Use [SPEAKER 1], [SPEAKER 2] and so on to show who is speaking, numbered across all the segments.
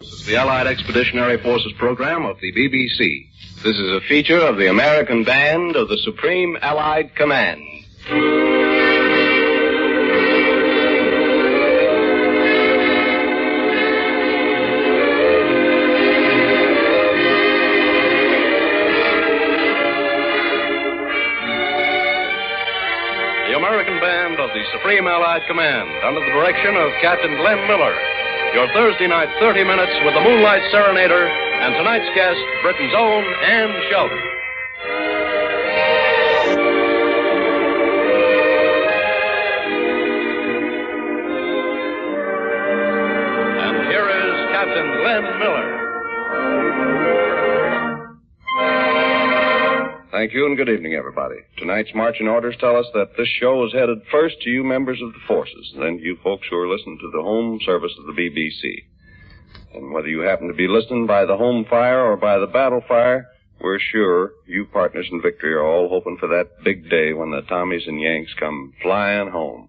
[SPEAKER 1] This is the Allied Expeditionary Forces program of the BBC. This is a feature of the American Band of the Supreme Allied Command. The American Band of the Supreme Allied Command, under the direction of Captain Glenn Miller. Your Thursday night 30 Minutes with the Moonlight Serenader and tonight's guest, Britain's own Ann Shelton. And here is Captain Glenn Miller. Thank you and good evening, everybody. Tonight's marching orders tell us that this show is headed first to you members of the forces, then to you folks who are listening to the home service of the BBC. And whether you happen to be listening by the home fire or by the battle fire, we're sure you partners in victory are all hoping for that big day when the Tommies and Yanks come flying home.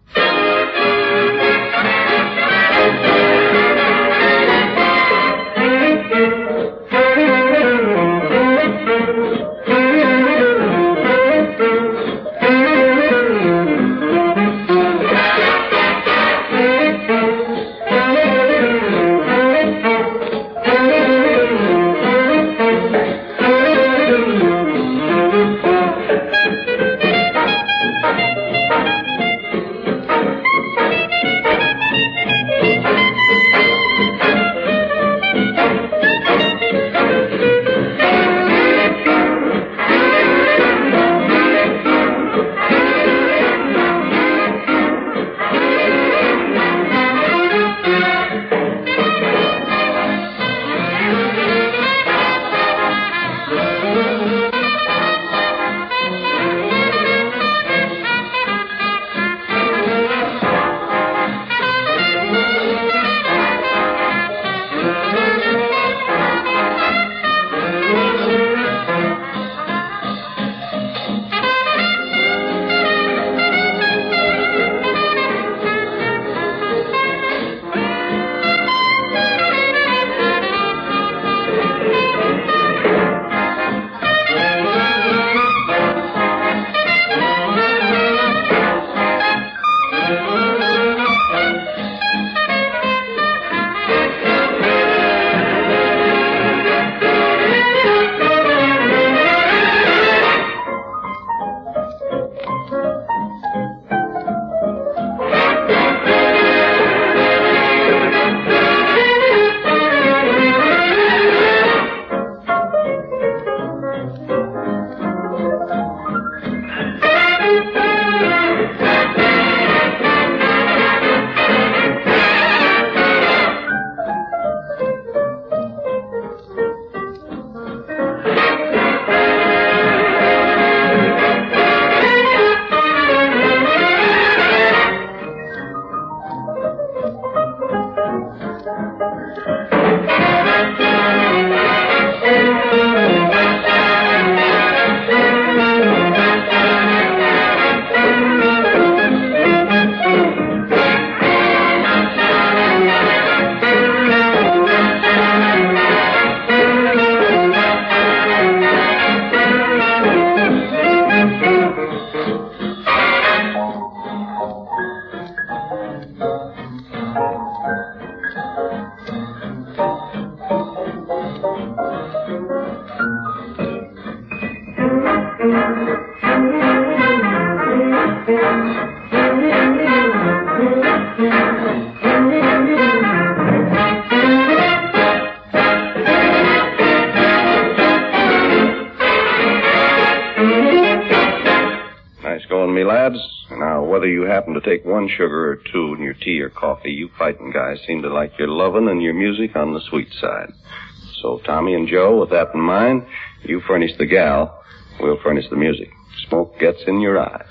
[SPEAKER 1] Whether you happen to take one sugar or two in your tea or coffee, you fighting guys seem to like your lovin' and your music on the sweet side. So, Tommy and Joe, with that in mind, you furnish the gal, we'll furnish the music. Smoke gets in your eyes.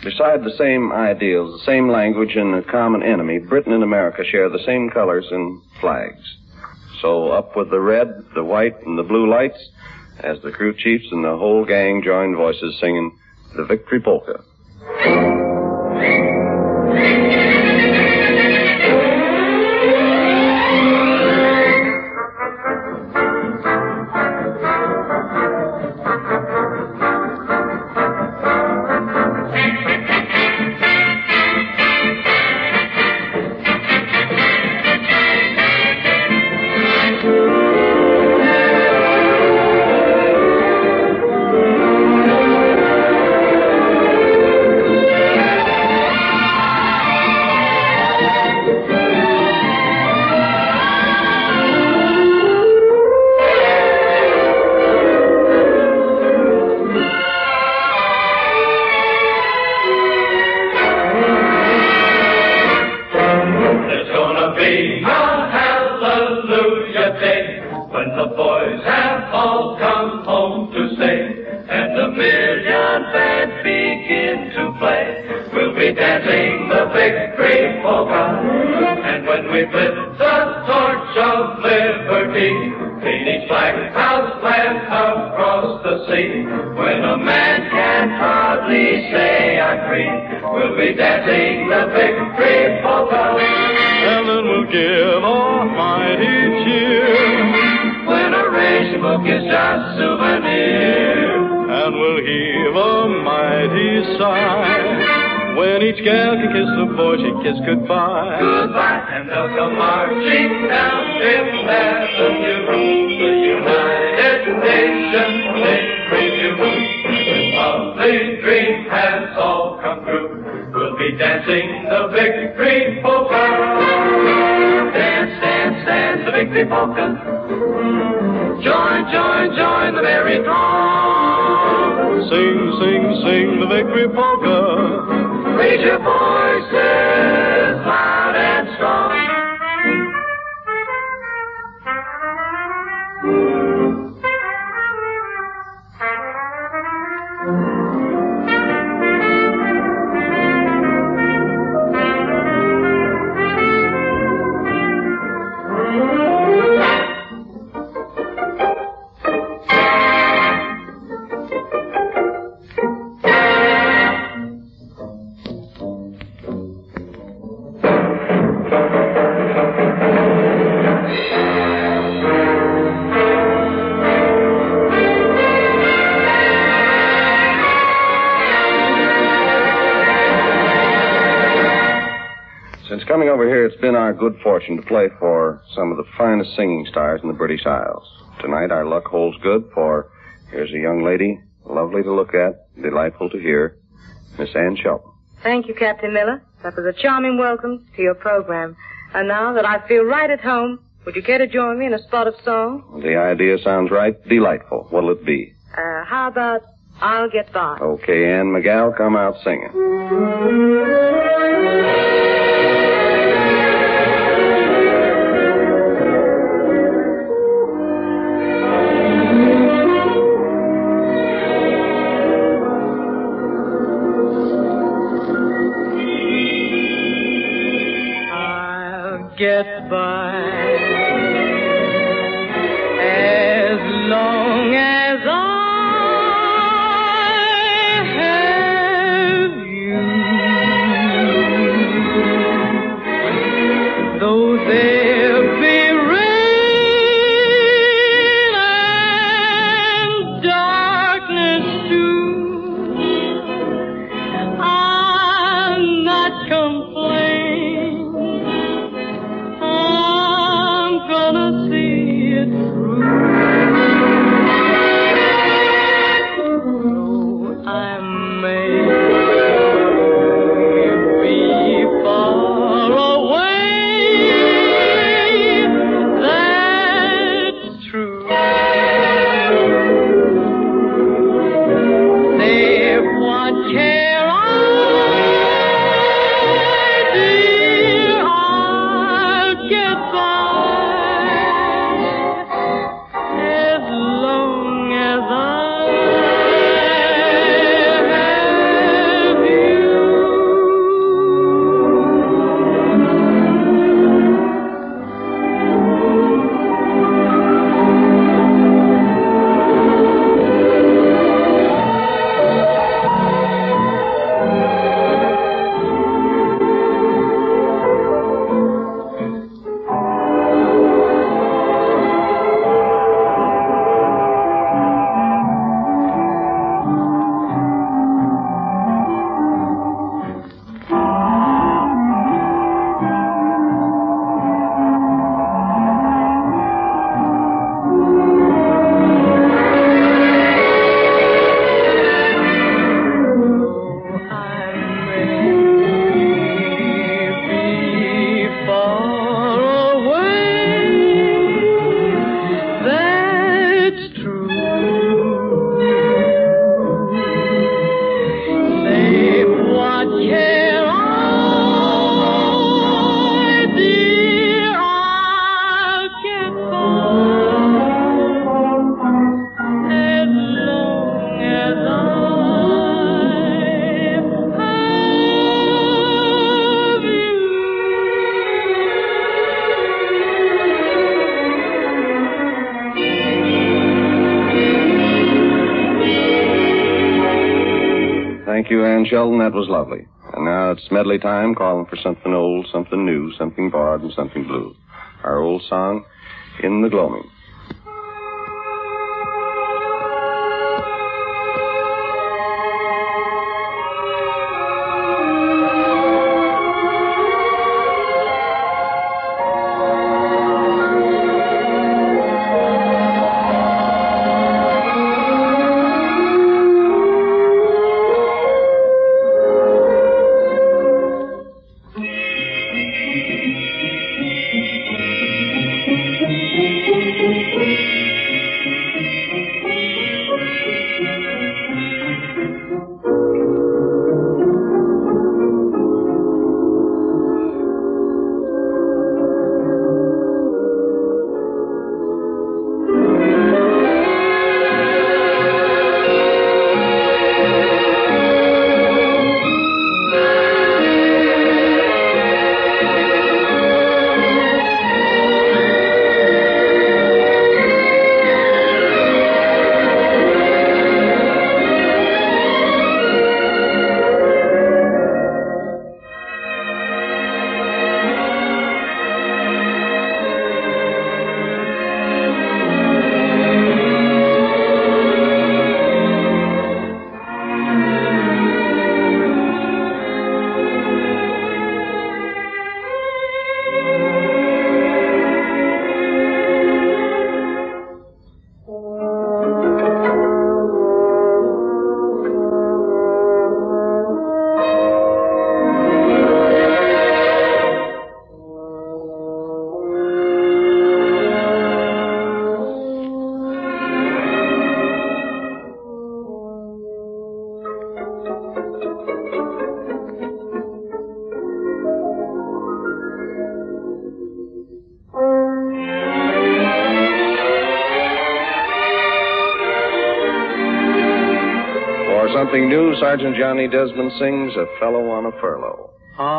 [SPEAKER 1] Beside the same ideals, the same language, and a common enemy, Britain and America share the same colors and flags. So up with the red, the white, and the blue lights, as the crew chiefs and the whole gang join voices singing the Victory Polka.
[SPEAKER 2] Goodbye. Goodbye, and they'll come marching down Fifth Avenue. The United Nations Victory Review. Of the dream has all come true. We'll be dancing the Victory Polka. Dance, dance, dance the Victory Polka. Join, join, join the merry throng.
[SPEAKER 3] Sing, sing, sing the Victory Polka.
[SPEAKER 2] Raise your voices loud and strong.
[SPEAKER 1] Coming over here, it's been our good fortune to play for some of the finest singing stars in the British Isles. Tonight, our luck holds good, for here's a young lady, lovely to look at, delightful to hear, Miss Anne Shelton.
[SPEAKER 4] Thank you, Captain Miller. That was a charming welcome to your program. And now that I feel right at home, would you care to join me in a spot of song?
[SPEAKER 1] The idea sounds right. Delightful. What'll it be?
[SPEAKER 4] How about I'll Get By?
[SPEAKER 1] Okay, Anne McGow, come out singing.
[SPEAKER 5] Get by as long as I have you, though there be rain and darkness too, I'll not complain.
[SPEAKER 1] Sheldon, that was lovely. And now it's medley time, calling for something old, something new, something borrowed, and something blue. Our old song, In the Gloaming. Something new, Sergeant Johnny Desmond sings A Fellow on a Furlough.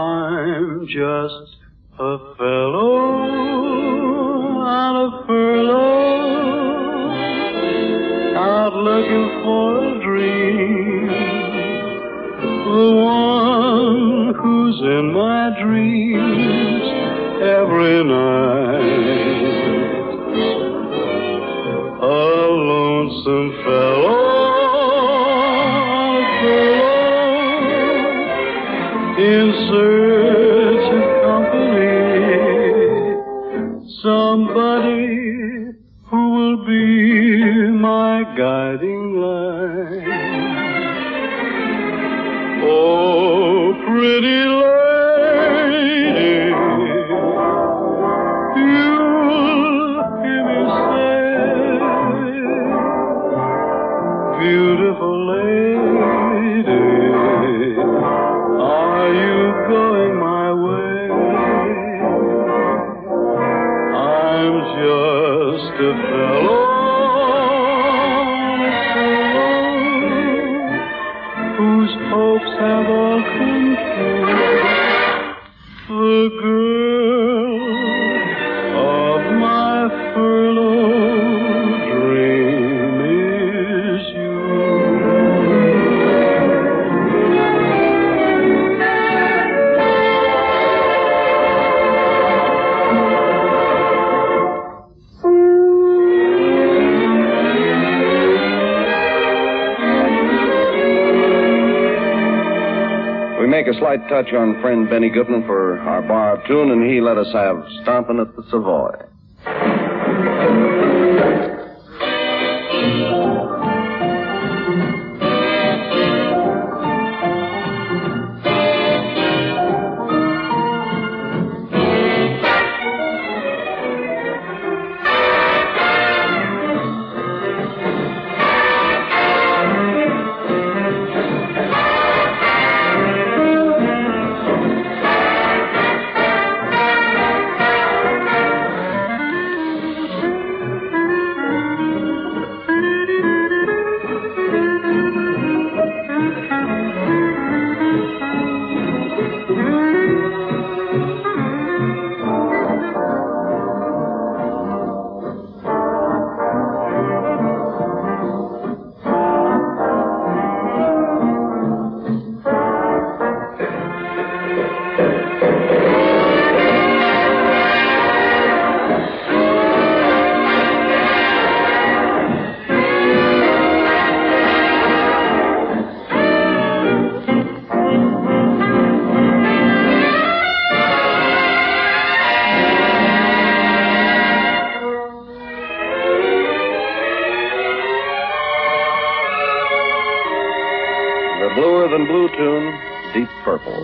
[SPEAKER 3] I'm just a fellow on a furlough, out looking for a dream, the one who's in my dreams every night. A lonesome fellow in search of company, somebody who will be my guiding light. Oh, pretty lady, you'll hear me say, beautiful lady, are you going my way? I'm just a fellow whose hopes have all come true. The girl of my furlough dream is you.
[SPEAKER 1] Make a slight touch on friend Benny Goodman for our bar tune, and he let us have Stompin' at the Savoy. tune, Deep Purple.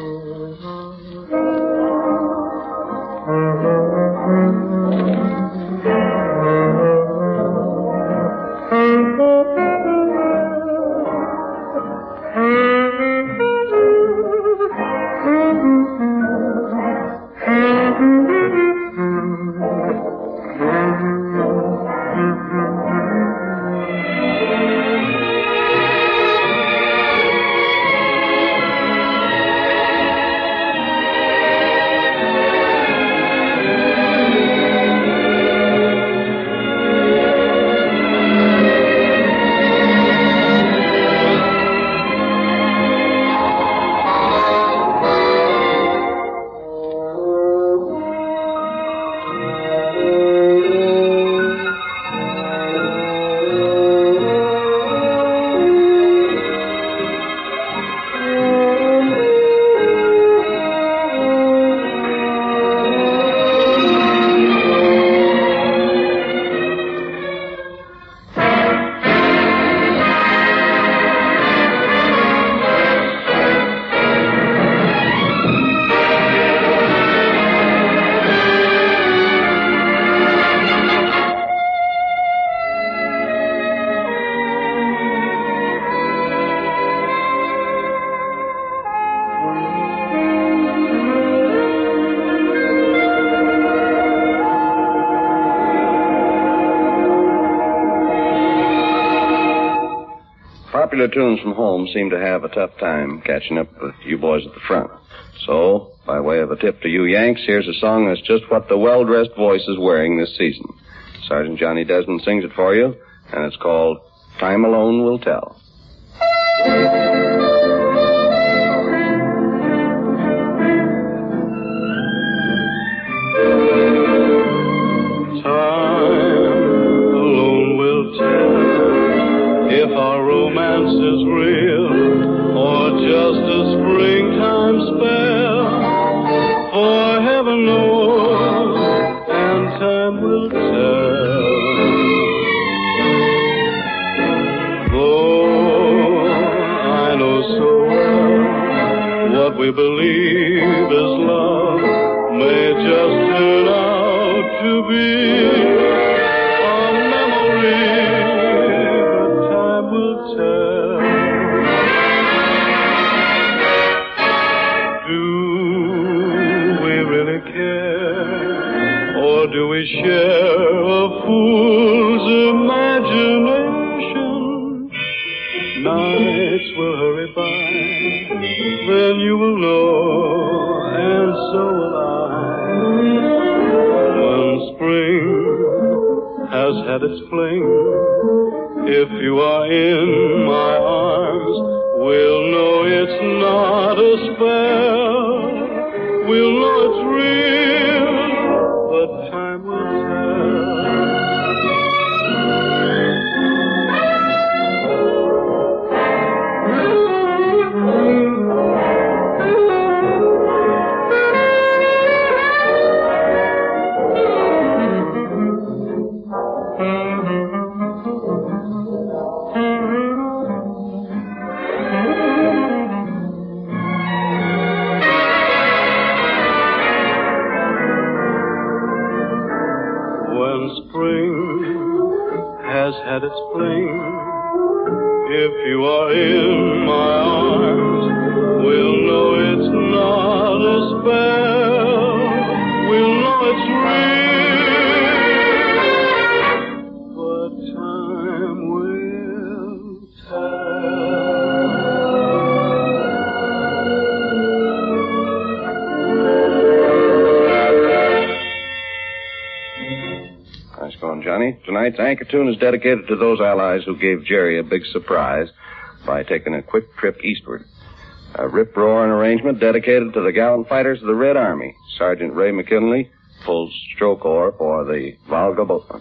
[SPEAKER 1] Popular tunes from home seem to have a tough time catching up with you boys at the front. So, by way of a tip to you Yanks, here's a song that's just what the well-dressed voice is wearing this season. Sergeant Johnny Desmond sings it for you, and it's called Time Alone Will Tell.
[SPEAKER 3] Is real or just a springtime spell, for heaven knows and time will tell. Though I know so well what we believe is love may just turn out to be a memory, but time will tell. Do we share a fool's imagination? Nights will hurry by, then you will know, and so will I. When spring has had its fling, if you are in my arms, we'll know it's not a spell. We'll know it's real, but time will tell. Had its fling. If you are in my arms, we'll know it's not a spell. We'll know it's real, but time will tell.
[SPEAKER 1] Nice going, Johnny. Tonight's anchor tune is dedicated to those allies who gave Jerry a big surprise by taking a quick trip eastward. A rip-roaring arrangement dedicated to the gallant fighters of the Red Army. Sergeant Ray McKinley pulls stroke oar for the Volga boatman.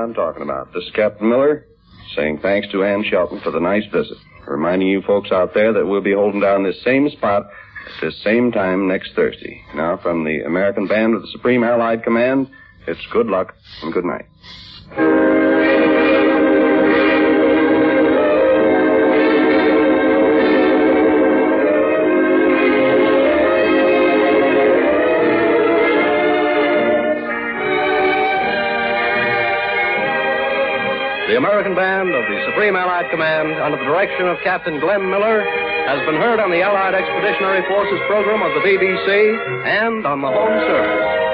[SPEAKER 1] I'm talking about. This is Captain Miller saying thanks to Ann Shelton for the nice visit. Reminding you folks out there that we'll be holding down this same spot at this same time next Thursday. Now, from the American Band of the Supreme Allied Command, it's good luck and good night.
[SPEAKER 6] The American Band of the Supreme Allied Command, under the direction of Captain Glenn Miller, has been heard on the Allied Expeditionary Forces program of the BBC and on the home service.